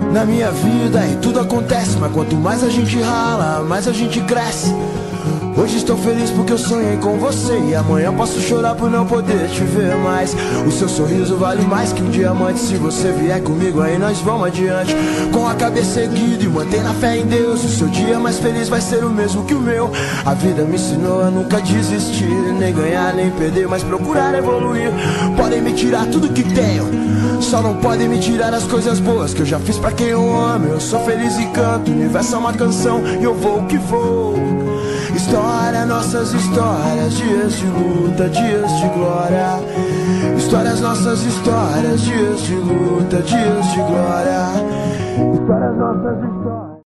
Na minha vida e tudo acontece, mas quanto mais a gente rala, mais a gente cresce. Hoje estou feliz porque eu sonhei com você, e amanhã posso chorar por não poder te ver mais. O seu sorriso vale mais que um diamante. Se você vier comigo aí nós vamos adiante, com a cabeça erguida e mantendo a fé em Deus. O seu dia mais feliz vai ser o mesmo que o meu. A vida me ensinou a nunca desistir, nem ganhar nem perder, mas procurar evoluir. Podem me tirar tudo que tenho, só não podem me tirar as coisas boas que eu já fiz pra quem eu amo. Eu sou feliz e canto, o universo é uma canção e eu vou que vou. História, nossas histórias, dias de luta, dias de glória. Histórias, nossas histórias, dias de luta, dias de glória. Histórias, nossas histórias.